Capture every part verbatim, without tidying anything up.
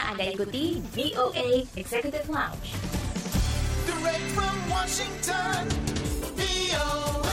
Anda ikuti V O A Executive Lounge. Direct from Washington, V O A.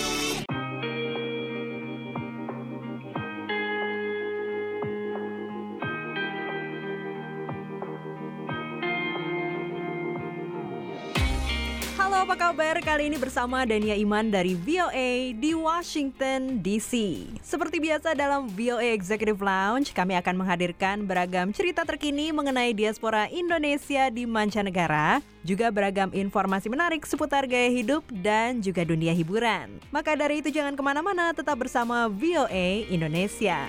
Halo, apa kabar? Kali ini bersama Dania Iman dari V O A di Washington D C. Seperti biasa dalam V O A Executive Lounge, kami akan menghadirkan beragam cerita terkini mengenai diaspora Indonesia di mancanegara, juga beragam informasi menarik seputar gaya hidup dan juga dunia hiburan. Maka dari itu jangan kemana-mana, tetap bersama V O A Indonesia.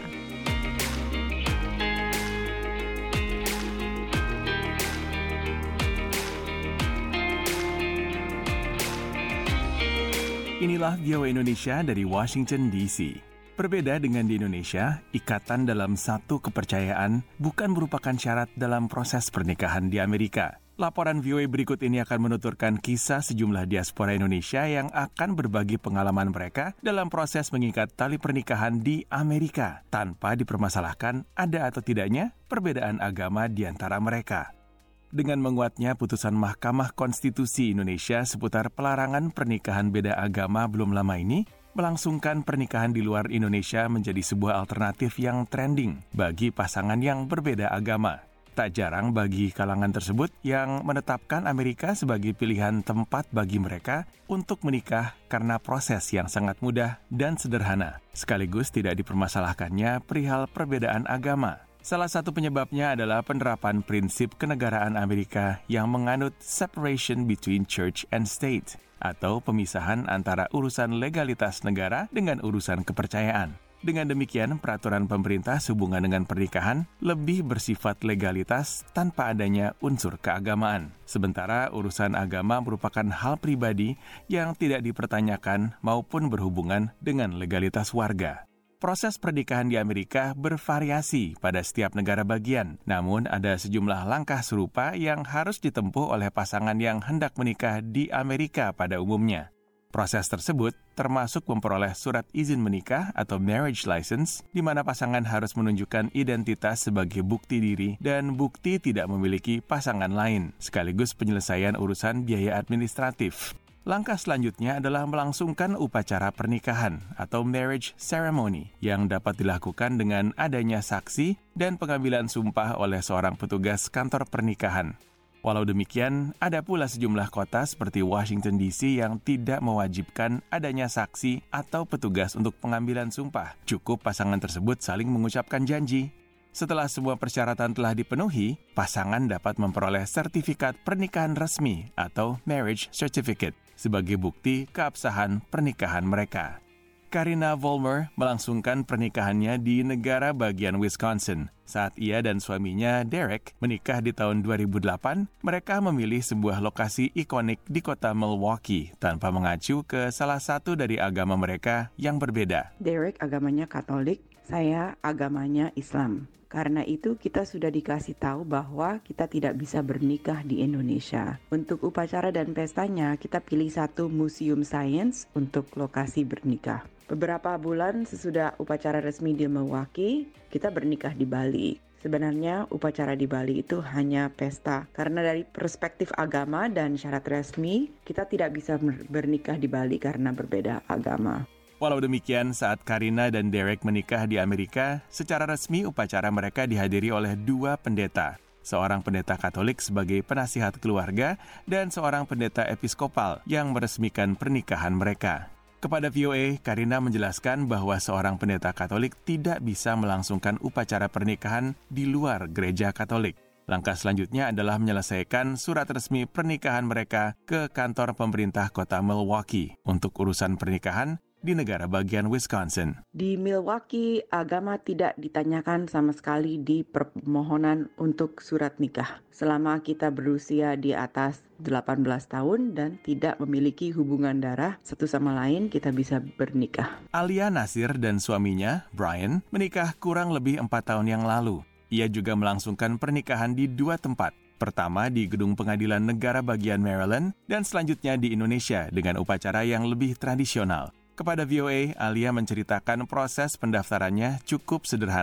Inilah V O A Indonesia dari Washington D C. Berbeda dengan di Indonesia, ikatan dalam satu kepercayaan bukan merupakan syarat dalam proses pernikahan di Amerika. Laporan V O A berikut ini akan menuturkan kisah sejumlah diaspora Indonesia yang akan berbagi pengalaman mereka dalam proses mengikat tali pernikahan di Amerika, tanpa dipermasalahkan ada atau tidaknya perbedaan agama di antara mereka. Dengan menguatnya putusan Mahkamah Konstitusi Indonesia seputar pelarangan pernikahan beda agama belum lama ini, melangsungkan pernikahan di luar Indonesia menjadi sebuah alternatif yang trending bagi pasangan yang berbeda agama. Tak jarang bagi kalangan tersebut yang menetapkan Amerika sebagai pilihan tempat bagi mereka untuk menikah karena proses yang sangat mudah dan sederhana, sekaligus tidak dipermasalahkannya perihal perbedaan agama. Salah satu penyebabnya adalah penerapan prinsip kenegaraan Amerika yang menganut separation between church and state, atau pemisahan antara urusan legalitas negara dengan urusan kepercayaan. Dengan demikian, peraturan pemerintah sehubungan dengan pernikahan lebih bersifat legalitas tanpa adanya unsur keagamaan. Sementara urusan agama merupakan hal pribadi yang tidak dipertanyakan maupun berhubungan dengan legalitas warga. Proses pernikahan di Amerika bervariasi pada setiap negara bagian, namun ada sejumlah langkah serupa yang harus ditempuh oleh pasangan yang hendak menikah di Amerika pada umumnya. Proses tersebut termasuk memperoleh surat izin menikah atau marriage license, di mana pasangan harus menunjukkan identitas sebagai bukti diri dan bukti tidak memiliki pasangan lain, sekaligus penyelesaian urusan biaya administratif. Langkah selanjutnya adalah melangsungkan upacara pernikahan atau marriage ceremony yang dapat dilakukan dengan adanya saksi dan pengambilan sumpah oleh seorang petugas kantor pernikahan. Walau demikian, ada pula sejumlah kota seperti Washington D C yang tidak mewajibkan adanya saksi atau petugas untuk pengambilan sumpah. Cukup pasangan tersebut saling mengucapkan janji. Setelah semua persyaratan telah dipenuhi, pasangan dapat memperoleh sertifikat pernikahan resmi atau marriage certificate sebagai bukti keabsahan pernikahan mereka. Karina Vollmer melangsungkan pernikahannya di negara bagian Wisconsin. Saat ia dan suaminya Derek menikah di tahun dua ribu delapan, mereka memilih sebuah lokasi ikonik di kota Milwaukee tanpa mengacu ke salah satu dari agama mereka yang berbeda. Derek agamanya Katolik, saya agamanya Islam. Karena itu kita sudah dikasih tahu bahwa kita tidak bisa bernikah di Indonesia. Untuk upacara dan pestanya, kita pilih satu museum sains untuk lokasi bernikah. Beberapa bulan sesudah upacara resmi di Milwaukee, kita bernikah di Bali. Sebenarnya upacara di Bali itu hanya pesta, karena dari perspektif agama dan syarat resmi, kita tidak bisa bernikah di Bali karena berbeda agama. Walau demikian, saat Karina dan Derek menikah di Amerika, secara resmi upacara mereka dihadiri oleh dua pendeta. Seorang pendeta Katolik sebagai penasihat keluarga dan seorang pendeta episkopal yang meresmikan pernikahan mereka. Kepada V O A, Karina menjelaskan bahwa seorang pendeta Katolik tidak bisa melangsungkan upacara pernikahan di luar gereja Katolik. Langkah selanjutnya adalah menyelesaikan surat resmi pernikahan mereka ke kantor pemerintah kota Milwaukee untuk urusan pernikahan di negara bagian Wisconsin. Di Milwaukee, agama tidak ditanyakan sama sekali di permohonan untuk surat nikah. Selama kita berusia di atas delapan belas tahun dan tidak memiliki hubungan darah satu sama lain, kita bisa bernikah. Alia Nasir dan suaminya, Brian, menikah kurang lebih empat tahun yang lalu. Ia juga melangsungkan pernikahan di dua tempat. Pertama di Gedung Pengadilan Negara bagian Maryland dan selanjutnya di Indonesia dengan upacara yang lebih tradisional. Kepada V O A, Alia menceritakan proses pendaftarannya cukup sederhana.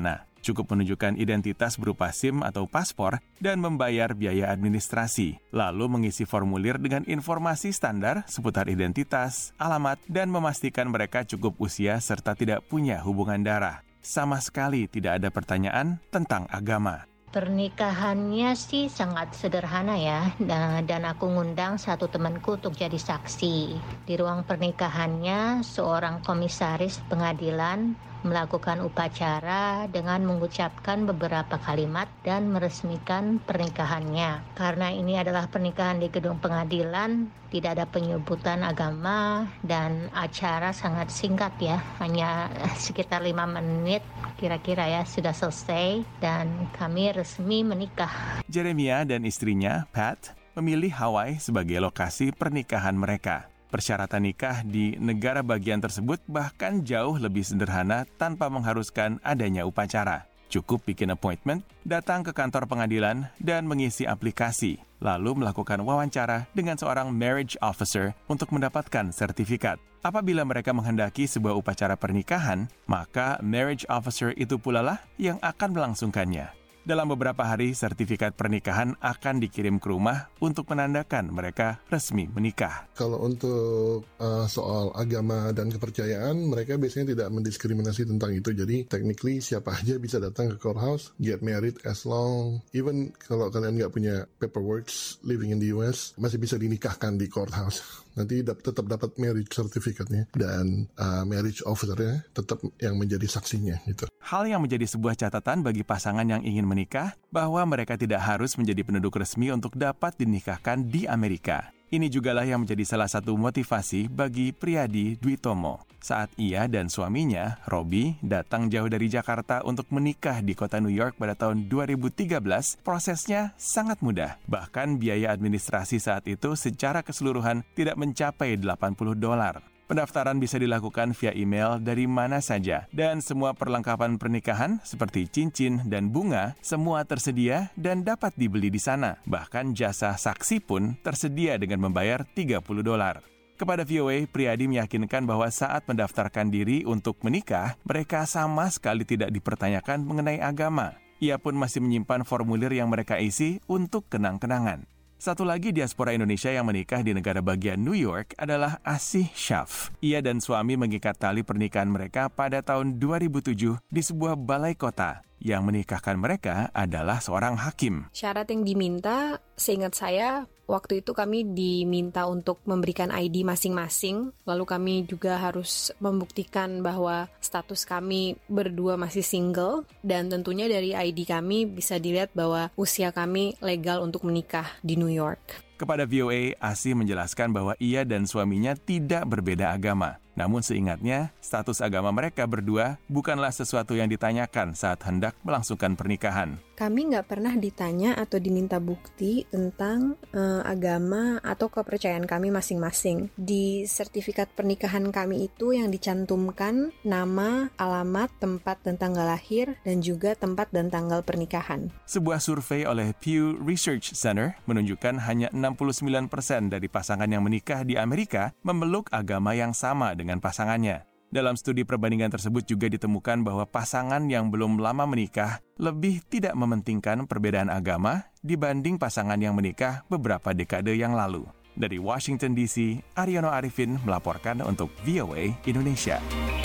Cukup menunjukkan identitas berupa SIM atau paspor dan membayar biaya administrasi. Lalu mengisi formulir dengan informasi standar seputar identitas, alamat, dan memastikan mereka cukup usia serta tidak punya hubungan darah. Sama sekali tidak ada pertanyaan tentang agama. Pernikahannya sih sangat sederhana ya, dan aku ngundang satu temanku untuk jadi saksi. Di ruang pernikahannya, seorang komisaris pengadilan melakukan upacara dengan mengucapkan beberapa kalimat dan meresmikan pernikahannya. Karena ini adalah pernikahan di gedung pengadilan, tidak ada penyebutan agama dan acara sangat singkat ya, hanya sekitar lima menit kira-kira ya sudah selesai dan kami resmi menikah. Jeremiah dan istrinya, Pat, memilih Hawaii sebagai lokasi pernikahan mereka. Persyaratan nikah di negara bagian tersebut bahkan jauh lebih sederhana tanpa mengharuskan adanya upacara. Cukup bikin appointment, datang ke kantor pengadilan, dan mengisi aplikasi, lalu melakukan wawancara dengan seorang marriage officer untuk mendapatkan sertifikat. Apabila mereka menghendaki sebuah upacara pernikahan, maka marriage officer itu pula lah yang akan melangsungkannya. Dalam beberapa hari, sertifikat pernikahan akan dikirim ke rumah untuk menandakan mereka resmi menikah. Kalau untuk uh, soal agama dan kepercayaan, mereka biasanya tidak mendiskriminasi tentang itu. Jadi, technically siapa aja bisa datang ke courthouse, get married as long, even kalau kalian nggak punya paperwork living in the U S, masih bisa dinikahkan di courthouse. Nanti dap- tetap dapat marriage certificate-nya dan uh, marriage officer-nya tetap yang menjadi saksinya gitu. Hal yang menjadi sebuah catatan bagi pasangan yang ingin menikah bahwa mereka tidak harus menjadi penduduk resmi untuk dapat dinikahkan di Amerika. Ini jugalah yang menjadi salah satu motivasi bagi Priyadi Dwi Tomo saat ia dan suaminya, Robi, datang jauh dari Jakarta untuk menikah di kota New York pada tahun dua ribu tiga belas. Prosesnya sangat mudah. Bahkan biaya administrasi saat itu secara keseluruhan tidak mencapai delapan puluh dolar. Pendaftaran bisa dilakukan via email dari mana saja, dan semua perlengkapan pernikahan seperti cincin dan bunga semua tersedia dan dapat dibeli di sana. Bahkan jasa saksi pun tersedia dengan membayar tiga puluh dolar. Kepada V O A, Priyadi meyakinkan bahwa saat mendaftarkan diri untuk menikah, mereka sama sekali tidak dipertanyakan mengenai agama. Ia pun masih menyimpan formulir yang mereka isi untuk kenang-kenangan. Satu lagi diaspora Indonesia yang menikah di negara bagian New York adalah Asih Syaf. Ia dan suami mengikat tali pernikahan mereka pada tahun dua ribu tujuh di sebuah balai kota. Yang menikahkan mereka adalah seorang hakim. Syarat yang diminta, seingat saya, waktu itu kami diminta untuk memberikan I D masing-masing. Lalu kami juga harus membuktikan bahwa status kami berdua masih single. Dan tentunya dari I D kami bisa dilihat bahwa usia kami legal untuk menikah di New York. Kepada V O A, Asih menjelaskan bahwa ia dan suaminya tidak berbeda agama. Namun seingatnya, status agama mereka berdua bukanlah sesuatu yang ditanyakan saat hendak melangsungkan pernikahan. Kami nggak pernah ditanya atau diminta bukti tentang uh, agama atau kepercayaan kami masing-masing. Di sertifikat pernikahan kami itu yang dicantumkan nama, alamat, tempat dan tanggal lahir, dan juga tempat dan tanggal pernikahan. Sebuah survei oleh Pew Research Center menunjukkan hanya enam puluh sembilan persen dari pasangan yang menikah di Amerika memeluk agama yang sama dengan pasangannya. Dalam studi perbandingan tersebut juga ditemukan bahwa pasangan yang belum lama menikah lebih tidak mementingkan perbedaan agama dibanding pasangan yang menikah beberapa dekade yang lalu. Dari Washington D C, Aryono Arifin melaporkan untuk V O A Indonesia.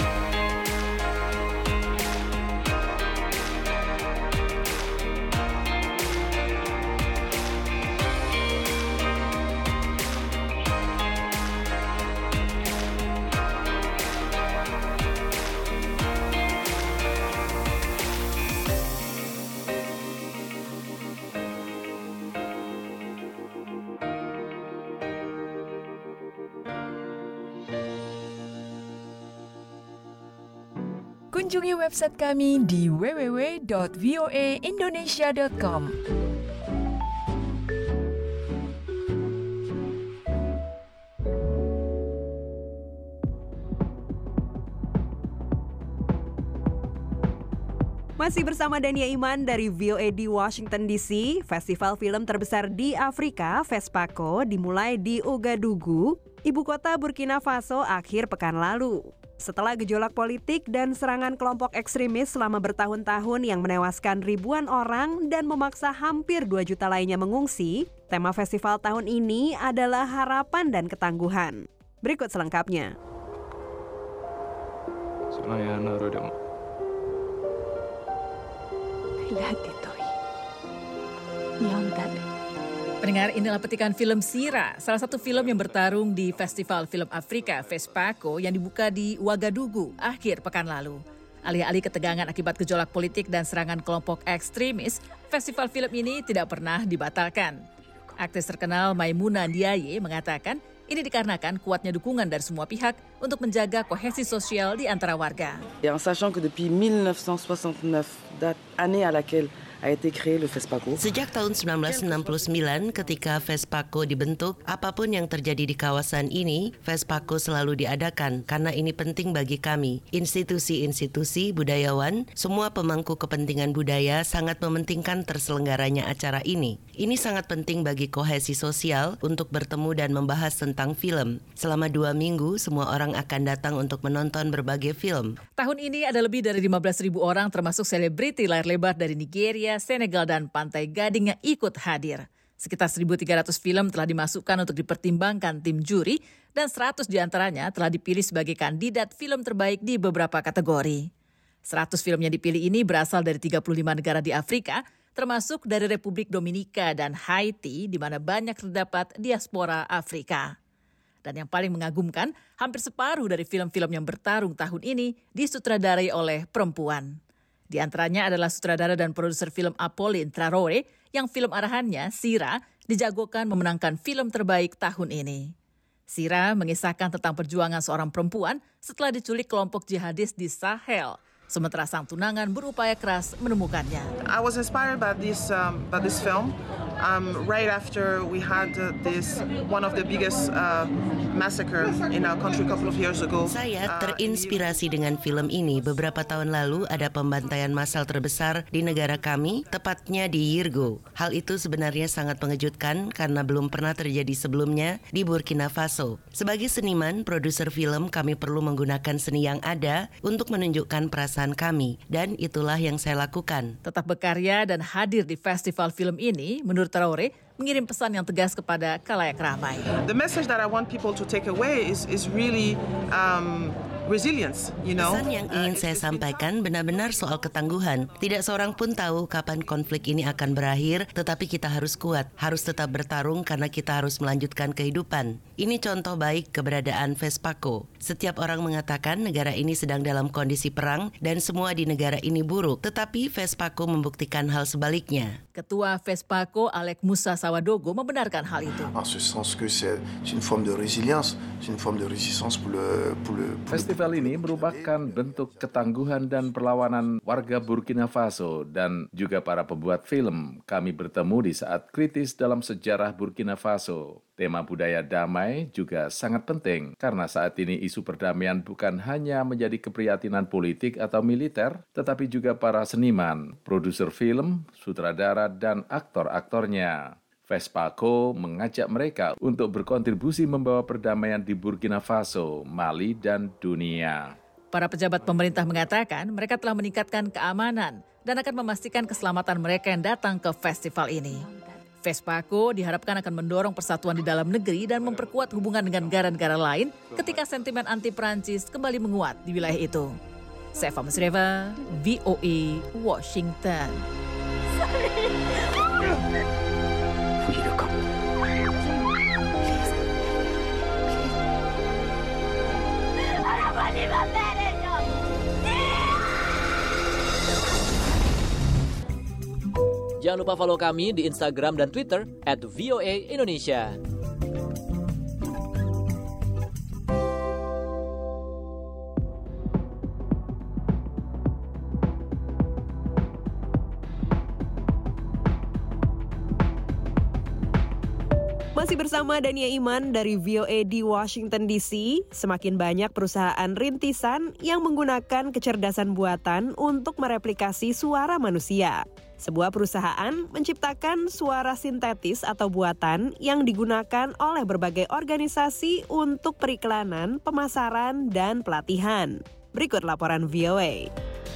Kunjungi website kami di w w w dot v o a indonesia dot com. Masih bersama Dania Iman dari V O A di Washington D C. Festival film terbesar di Afrika, FESPACO, dimulai di Ouagadougou, ibu kota Burkina Faso akhir pekan lalu. Setelah gejolak politik dan serangan kelompok ekstremis selama bertahun-tahun yang menewaskan ribuan orang dan memaksa hampir dua juta lainnya mengungsi, tema festival tahun ini adalah harapan dan ketangguhan. Berikut selengkapnya. Pendengar, inilah petikan film Sira, salah satu film yang bertarung di Festival Film Afrika FESPACO yang dibuka di Ouagadougou akhir pekan lalu. Alih-alih ketegangan akibat gejolak politik dan serangan kelompok ekstremis, festival film ini tidak pernah dibatalkan. Aktris terkenal Maimouna Ndiaye mengatakan ini dikarenakan kuatnya dukungan dari semua pihak untuk menjaga kohesi sosial di antara warga. En sachant que depuis mille neuf cent soixante-neuf, date année à laquelle a été créé le FESPACO. Sejak tahun sembilan belas enam puluh sembilan ketika FESPACO dibentuk, apapun yang terjadi di kawasan ini, FESPACO selalu diadakan karena ini penting bagi kami. Institusi-institusi, budayawan, semua pemangku kepentingan budaya sangat mementingkan terselenggaranya acara ini. Ini sangat penting bagi kohesi sosial untuk bertemu dan membahas tentang film. Selama dua minggu, semua orang akan datang untuk menonton berbagai film. Tahun ini ada lebih dari lima belas ribu orang termasuk selebriti layar lebar dari Nigeria, Senegal, dan Pantai Gading yang ikut hadir. Sekitar seribu tiga ratus film telah dimasukkan untuk dipertimbangkan tim juri dan seratus diantaranya telah dipilih sebagai kandidat film terbaik di beberapa kategori. seratus film yang dipilih ini berasal dari tiga puluh lima negara di Afrika, termasuk dari Republik Dominika dan Haiti, di mana banyak terdapat diaspora Afrika. Dan yang paling mengagumkan, hampir separuh dari film-film yang bertarung tahun ini disutradarai oleh perempuan. Di antaranya adalah sutradara dan produser film Apolline Traoré yang film arahannya, Sira, dijagokan memenangkan film terbaik tahun ini. Sira mengisahkan tentang perjuangan seorang perempuan setelah diculik kelompok jihadis di Sahel, sementara sang tunangan berupaya keras menemukannya. I was inspired by this um, by this film. Um, right after we had uh, this one of the biggest uh, massacre in our country a couple of years ago. Saya terinspirasi dengan film ini. Beberapa tahun lalu ada pembantaian massal terbesar di negara kami, tepatnya di Yirgo. Hal itu sebenarnya sangat mengejutkan karena belum pernah terjadi sebelumnya di Burkina Faso. Sebagai seniman, produser film, kami perlu menggunakan seni yang ada untuk menunjukkan perasaan kami, dan itulah yang saya lakukan. Tetap berkarya dan hadir di festival film ini, menurut Traoré, mengirim pesan yang tegas kepada khalayak ramai. The message that I want people to take away is is really um, resilience, you know. Pesan yang ingin saya sampaikan benar-benar soal ketangguhan. Tidak seorang pun tahu kapan konflik ini akan berakhir, tetapi kita harus kuat, harus tetap bertarung karena kita harus melanjutkan kehidupan. Ini contoh baik keberadaan FESPACO. Setiap orang mengatakan negara ini sedang dalam kondisi perang dan semua di negara ini buruk, tetapi FESPACO membuktikan hal sebaliknya. Ketua FESPACO, Alec Moussa Sawadogo, membenarkan hal itu. En ce sens que c'est une forme de résilience, c'est une forme de résistance pour le pour le Festival ini merupakan bentuk ketangguhan dan perlawanan warga Burkina Faso dan juga para pembuat film. Kami bertemu di saat kritis dalam sejarah Burkina Faso. Tema budaya damai juga sangat penting karena saat ini isu perdamaian bukan hanya menjadi keprihatinan politik atau militer, tetapi juga para seniman, produser film, sutradara, dan aktor-aktornya. FESPACO mengajak mereka untuk berkontribusi membawa perdamaian di Burkina Faso, Mali, dan dunia. Para pejabat pemerintah mengatakan mereka telah meningkatkan keamanan dan akan memastikan keselamatan mereka yang datang ke festival ini. FESPACO diharapkan akan mendorong persatuan di dalam negeri dan memperkuat hubungan dengan negara-negara lain ketika sentimen anti-Perancis kembali menguat di wilayah itu. Seva Musreva, V O A, Washington. Jangan lupa follow kami di Instagram dan Twitter at V O A Indonesia. Masih bersama Dania Iman dari V O A di Washington D C, semakin banyak perusahaan rintisan yang menggunakan kecerdasan buatan untuk mereplikasi suara manusia. Sebuah perusahaan menciptakan suara sintetis atau buatan yang digunakan oleh berbagai organisasi untuk periklanan, pemasaran, dan pelatihan. Berikut laporan V O A.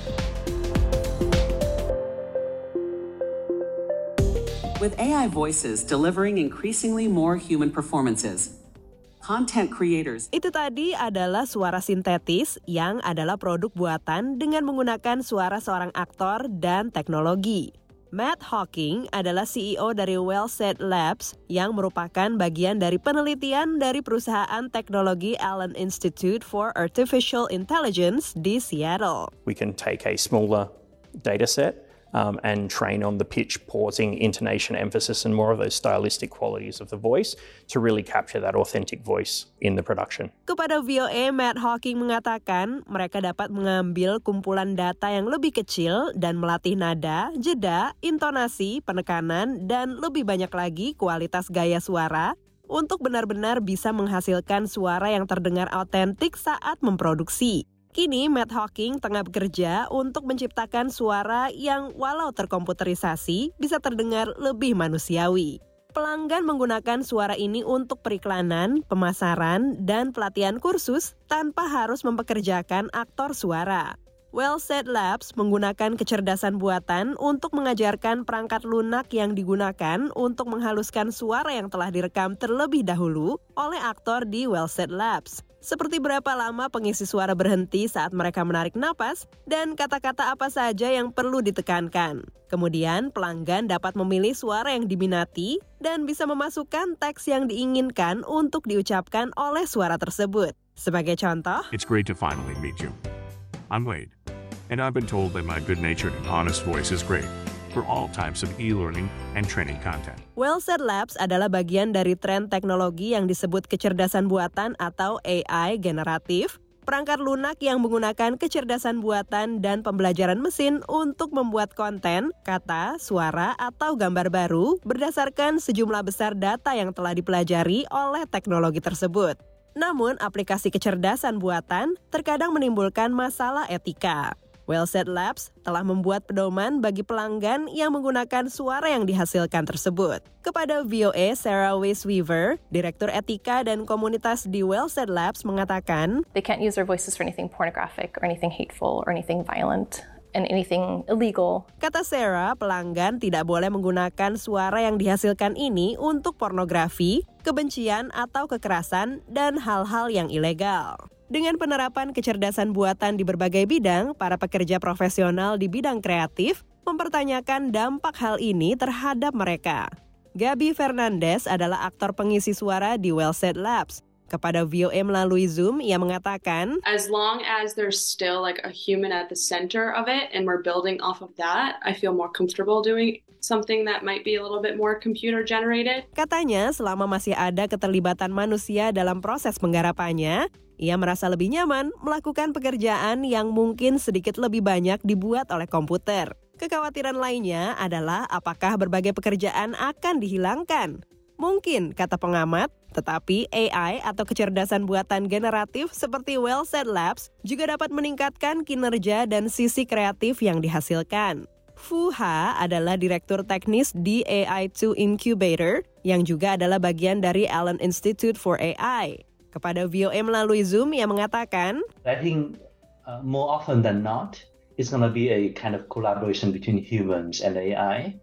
With A I voices delivering increasingly more human performances, content creators. Itu tadi adalah suara sintetis yang adalah produk buatan dengan menggunakan suara seorang aktor dan teknologi. Matt Hawking adalah C E O dari Wellsaid Labs yang merupakan bagian dari penelitian dari perusahaan teknologi Allen Institute for Artificial Intelligence di Seattle. We can take a smaller data set Um, and train on the pitch, pausing, intonation, emphasis, and more of those stylistic qualities of the voice to really capture that authentic voice in the production. Kepada V O A, Matt Hawking mengatakan mereka dapat mengambil kumpulan data yang lebih kecil dan melatih nada, jeda, intonasi, penekanan, dan lebih banyak lagi kualitas gaya suara untuk benar-benar bisa menghasilkan suara yang terdengar autentik saat memproduksi. Kini, Matt Hawking tengah bekerja untuk menciptakan suara yang walau terkomputerisasi bisa terdengar lebih manusiawi. Pelanggan menggunakan suara ini untuk periklanan, pemasaran, dan pelatihan kursus tanpa harus mempekerjakan aktor suara. Wellsaid Labs menggunakan kecerdasan buatan untuk mengajarkan perangkat lunak yang digunakan untuk menghaluskan suara yang telah direkam terlebih dahulu oleh aktor di Wellsaid Labs. Seperti berapa lama pengisi suara berhenti saat mereka menarik napas, dan kata-kata apa saja yang perlu ditekankan. Kemudian pelanggan dapat memilih suara yang diminati dan bisa memasukkan teks yang diinginkan untuk diucapkan oleh suara tersebut. Sebagai contoh, It's great to finally meet you. I'm Wade, and I've been told that my good-natured and honest voice is great for all types of e-learning and training content. Wellsaid Labs adalah bagian dari tren teknologi yang disebut kecerdasan buatan atau A I generatif, perangkat lunak yang menggunakan kecerdasan buatan dan pembelajaran mesin untuk membuat konten, kata, suara, atau gambar baru berdasarkan sejumlah besar data yang telah dipelajari oleh teknologi tersebut. Namun, aplikasi kecerdasan buatan terkadang menimbulkan masalah etika. Wellsaid Labs telah membuat pedoman bagi pelanggan yang menggunakan suara yang dihasilkan tersebut. Kepada V O A, Sarah Weiss-Weaver, Direktur Etika dan Komunitas di Wellsaid Labs mengatakan, They can't use their voices for anything pornographic or anything hateful or anything violent and anything illegal. Kata Sarah, pelanggan tidak boleh menggunakan suara yang dihasilkan ini untuk pornografi, kebencian atau kekerasan, dan hal-hal yang ilegal. Dengan penerapan kecerdasan buatan di berbagai bidang, para pekerja profesional di bidang kreatif mempertanyakan dampak hal ini terhadap mereka. Gaby Fernandez adalah aktor pengisi suara di Wellsaid Labs. Kepada V O A melalui Zoom, ia mengatakan, As long as there's still like a human at the center of it and we're building off of that, I feel more comfortable doing something that might be a little bit more computer generated. Katanya, selama masih ada keterlibatan manusia dalam proses penggarapannya, ia merasa lebih nyaman melakukan pekerjaan yang mungkin sedikit lebih banyak dibuat oleh komputer. Kekhawatiran lainnya adalah apakah berbagai pekerjaan akan dihilangkan. Mungkin, kata pengamat, tetapi A I atau kecerdasan buatan generatif seperti Wellsaid Labs juga dapat meningkatkan kinerja dan sisi kreatif yang dihasilkan. Fu Ha adalah direktur teknis di A I two Incubator yang juga adalah bagian dari Allen Institute for A I. Kepada V O A melalui Zoom, ia mengatakan, I think uh, more often than not, it's going to be a kind of collaboration between humans and A I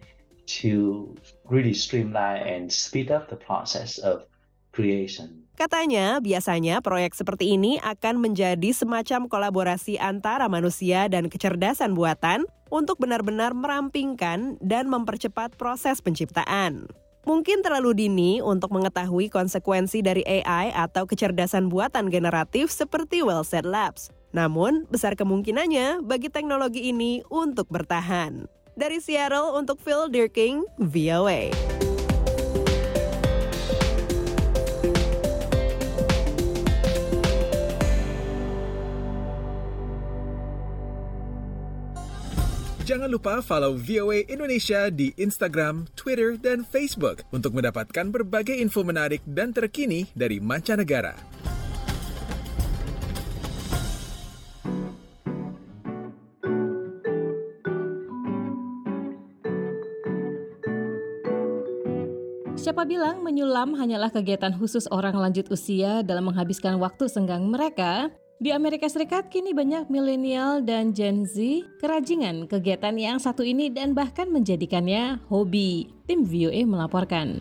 to really streamline and speed up the process of creation. Katanya, biasanya proyek seperti ini akan menjadi semacam kolaborasi antara manusia dan kecerdasan buatan untuk benar-benar merampingkan dan mempercepat proses penciptaan. Mungkin terlalu dini untuk mengetahui konsekuensi dari A I atau kecerdasan buatan generatif seperti Wellsaid Labs. Namun, besar kemungkinannya bagi teknologi ini untuk bertahan. Dari Seattle untuk Phil Dirking, V O A. Jangan lupa follow V O A Indonesia di Instagram, Twitter, dan Facebook untuk mendapatkan berbagai info menarik dan terkini dari mancanegara. Beberapa bilang menyulam hanyalah kegiatan khusus orang lanjut usia dalam menghabiskan waktu senggang mereka. Di Amerika Serikat kini banyak milenial dan Gen Z kerajingan kegiatan yang satu ini dan bahkan menjadikannya hobi. Tim V O A melaporkan.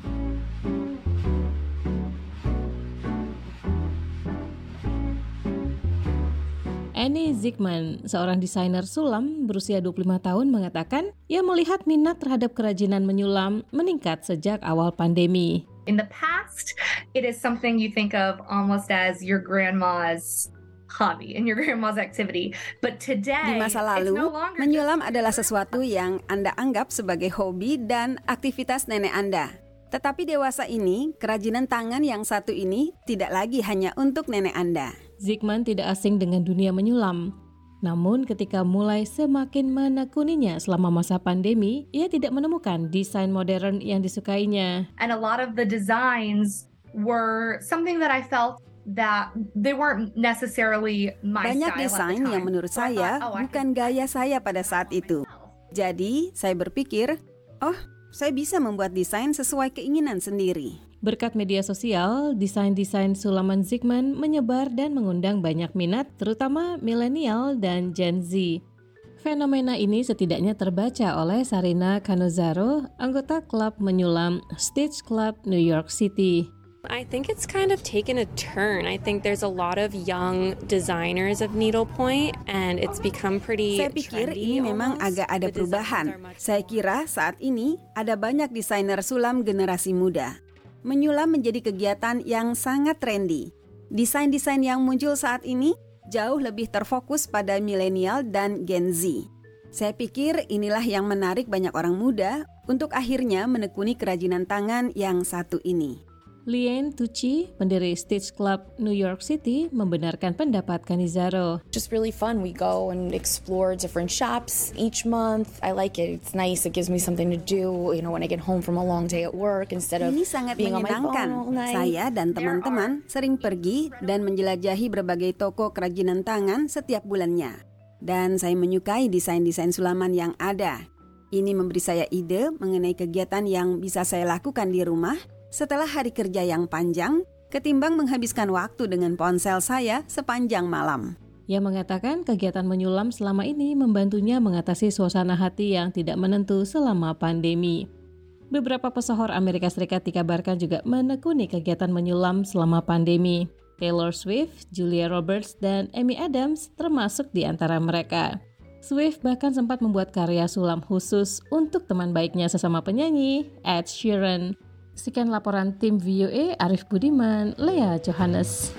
Annie Zigman, seorang desainer sulam berusia dua puluh lima tahun mengatakan ia melihat minat terhadap kerajinan menyulam meningkat sejak awal pandemi. In the past, it is something you think of almost as your grandma's hobby and your grandma's activity. But today, di masa lalu, no longer... menyulam adalah sesuatu yang Anda anggap sebagai hobi dan aktivitas nenek Anda. Tetapi dewasa ini, kerajinan tangan yang satu ini tidak lagi hanya untuk nenek Anda. Zigman tidak asing dengan dunia menyulam. Namun ketika mulai semakin menekuninya selama masa pandemi, ia tidak menemukan desain modern yang disukainya. And a lot of the designs were something that I felt that they weren't necessarily my Banyak style desain at the time. yang menurut So I saya thought, oh, I bukan gaya saya pada saat itu. Jadi, saya berpikir, oh, saya bisa membuat desain sesuai keinginan sendiri. Berkat media sosial, desain-desain sulaman Zigman menyebar dan mengundang banyak minat, terutama milenial dan Gen Z. Fenomena ini setidaknya terbaca oleh Sarina Cannizzaro, anggota klub menyulam Stitch Club New York City. I think it's kind of taken a turn. I think there's a lot of young designers of needlepoint and it's become pretty Saya pikir ini memang agak ada perubahan. Saya kira saat ini ada banyak desainer sulam generasi muda. Menyulam menjadi kegiatan yang sangat trendy. Desain-desain yang muncul saat ini jauh lebih terfokus pada milenial dan Gen Z. Saya pikir inilah yang menarik banyak orang muda untuk akhirnya menekuni kerajinan tangan yang satu ini. Liane Tucci, pendiri Stitch Club New York City, membenarkan pendapat Cannizzaro. Just really fun. We go and explore different shops each month. I like it. It's nice. It gives me something to do, you know, when I get home from a long day at work instead of Ini sangat being on my phone menyenangkan. all night. Saya dan teman-teman sering pergi dan menjelajahi berbagai toko kerajinan tangan setiap bulannya. Dan saya menyukai desain-desain sulaman yang ada. Ini memberi saya ide mengenai kegiatan yang bisa saya lakukan di rumah setelah hari kerja yang panjang, ketimbang menghabiskan waktu dengan ponsel saya sepanjang malam. Ia mengatakan kegiatan menyulam selama ini membantunya mengatasi suasana hati yang tidak menentu selama pandemi. Beberapa pesohor Amerika Serikat dikabarkan juga menekuni kegiatan menyulam selama pandemi. Taylor Swift, Julia Roberts, dan Amy Adams termasuk di antara mereka. Swift bahkan sempat membuat karya sulam khusus untuk teman baiknya sesama penyanyi, Ed Sheeran. Sekian laporan tim V O A, Arif Budiman, Lea Johannes.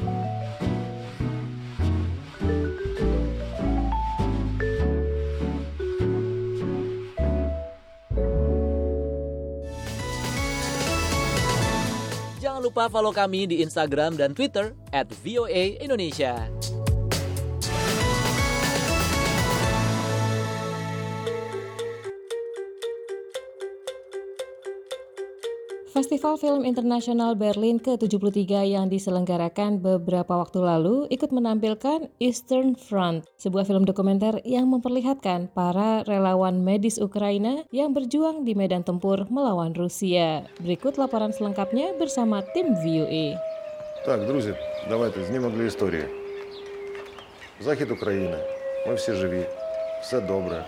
Jangan lupa follow kami di Instagram dan Twitter at V O A Indonesia. Festival Film Internasional Berlin ke tujuh puluh tiga yang diselenggarakan beberapa waktu lalu ikut menampilkan Eastern Front, sebuah film dokumenter yang memperlihatkan para relawan medis Ukraina yang berjuang di medan tempur melawan Rusia. Berikut laporan selengkapnya bersama tim V O A. Так, друзі, давайте знімок для історії. Захід України. Ми всі живі. Все добре.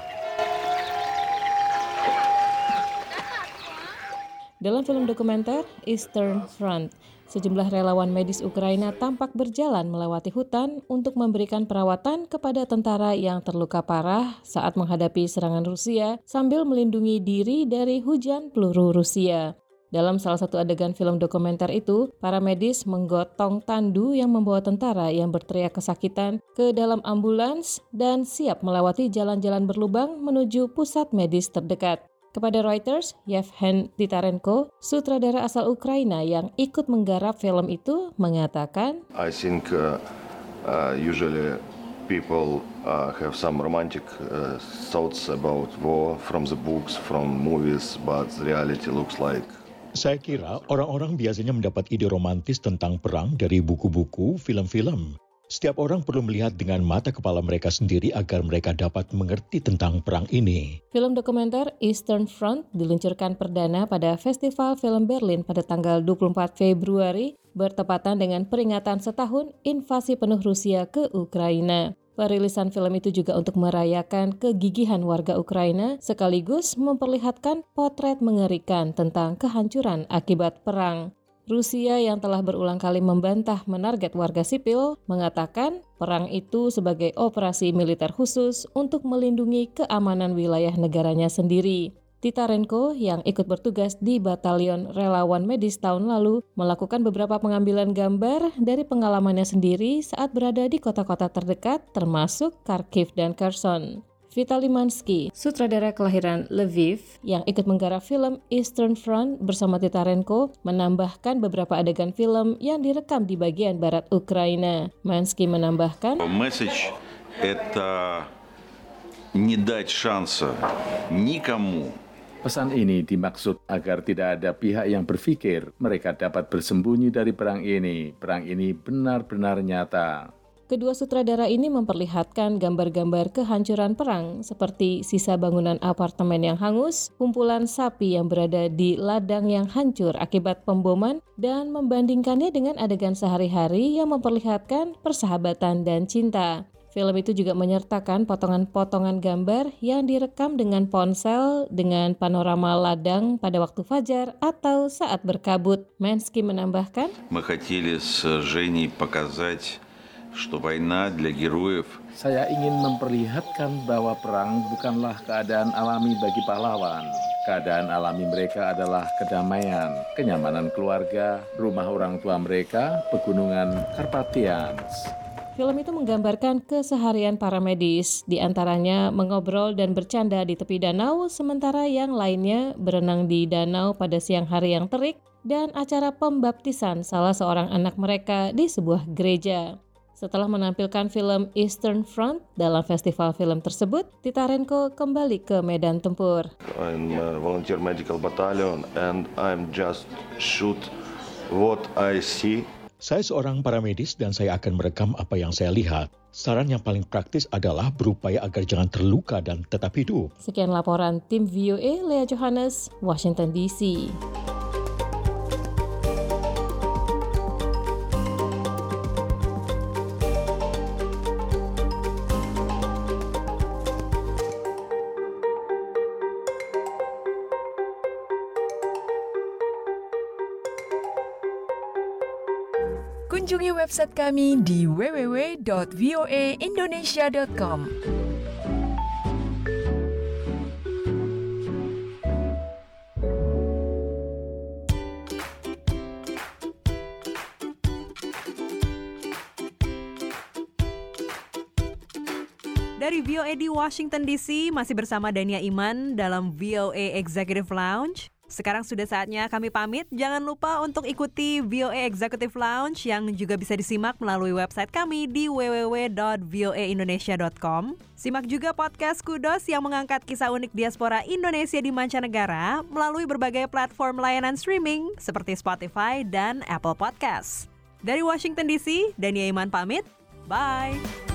Dalam film dokumenter Eastern Front, sejumlah relawan medis Ukraina tampak berjalan melewati hutan untuk memberikan perawatan kepada tentara yang terluka parah saat menghadapi serangan Rusia sambil melindungi diri dari hujan peluru Rusia. Dalam salah satu adegan film dokumenter itu, para medis menggotong tandu yang membawa tentara yang berteriak kesakitan ke dalam ambulans dan siap melewati jalan-jalan berlubang menuju pusat medis terdekat. Kepada Reuters, Yevhen Titarenko, sutradara asal Ukraina yang ikut menggarap film itu, mengatakan, I think uh, uh, usually people uh, have some romantic uh, thoughts about war from the books, from movies, but the reality looks like Saya kira orang-orang biasanya mendapat ide romantis tentang perang dari buku-buku, film-film. Setiap orang perlu melihat dengan mata kepala mereka sendiri agar mereka dapat mengerti tentang perang ini. Film dokumenter Eastern Front diluncurkan perdana pada Festival Film Berlin pada tanggal dua puluh empat Februari, bertepatan dengan peringatan setahun invasi penuh Rusia ke Ukraina. Perilisan film itu juga untuk merayakan kegigihan warga Ukraina, sekaligus memperlihatkan potret mengerikan tentang kehancuran akibat perang. Rusia yang telah berulang kali membantah menarget warga sipil, mengatakan perang itu sebagai operasi militer khusus untuk melindungi keamanan wilayah negaranya sendiri. Titarenko yang ikut bertugas di Batalion Relawan Medis tahun lalu melakukan beberapa pengambilan gambar dari pengalamannya sendiri saat berada di kota-kota terdekat termasuk Kharkiv dan Kherson. Vitaly Mansky, sutradara kelahiran Lviv yang ikut menggarap film Eastern Front bersama Titarenko, menambahkan beberapa adegan film yang direkam di bagian barat Ukraina. Mansky menambahkan, Message это не дать шанса никому. Pesan ini dimaksud agar tidak ada pihak yang berpikir mereka dapat bersembunyi dari perang ini. Perang ini benar-benar nyata. Kedua sutradara ini memperlihatkan gambar-gambar kehancuran perang seperti sisa bangunan apartemen yang hangus, kumpulan sapi yang berada di ladang yang hancur akibat pemboman, dan membandingkannya dengan adegan sehari-hari yang memperlihatkan persahabatan dan cinta. Film itu juga menyertakan potongan-potongan gambar yang direkam dengan ponsel dengan panorama ladang pada waktu fajar atau saat berkabut. Mansky menambahkan, Мы хотели с Женей показать, что война для героев. Saya ingin memperlihatkan bahwa perang bukanlah keadaan alami bagi pahlawan. Keadaan alami mereka adalah kedamaian, kenyamanan keluarga, rumah orang tua mereka, pegunungan Carpathians. Film itu menggambarkan keseharian para medis, di antaranya mengobrol dan bercanda di tepi danau, sementara yang lainnya berenang di danau pada siang hari yang terik, dan acara pembaptisan salah seorang anak mereka di sebuah gereja. Setelah menampilkan film Eastern Front dalam festival film tersebut, Titarenko kembali ke medan tempur. I'm a volunteer medical battalion and I'm just shoot what I see. Saya seorang paramedis dan saya akan merekam apa yang saya lihat. Saran yang paling praktis adalah berupaya agar jangan terluka dan tetap hidup. Sekian laporan tim V O A, Lea Johannes, Washington D C. Kunjungi website kami di w w w dot v o a indonesia dot com. Dari V O A di Washington D C, masih bersama Dania Iman dalam V O A Executive Lounge. Sekarang sudah saatnya kami pamit. Jangan lupa untuk ikuti V O A Executive Lounge yang juga bisa disimak melalui website kami di w w w dot v o a indonesia dot com. Simak juga podcast Kudos yang mengangkat kisah unik diaspora Indonesia di mancanegara melalui berbagai platform layanan streaming seperti Spotify dan Apple Podcast. Dari Washington D C, Dania Iman pamit. Bye!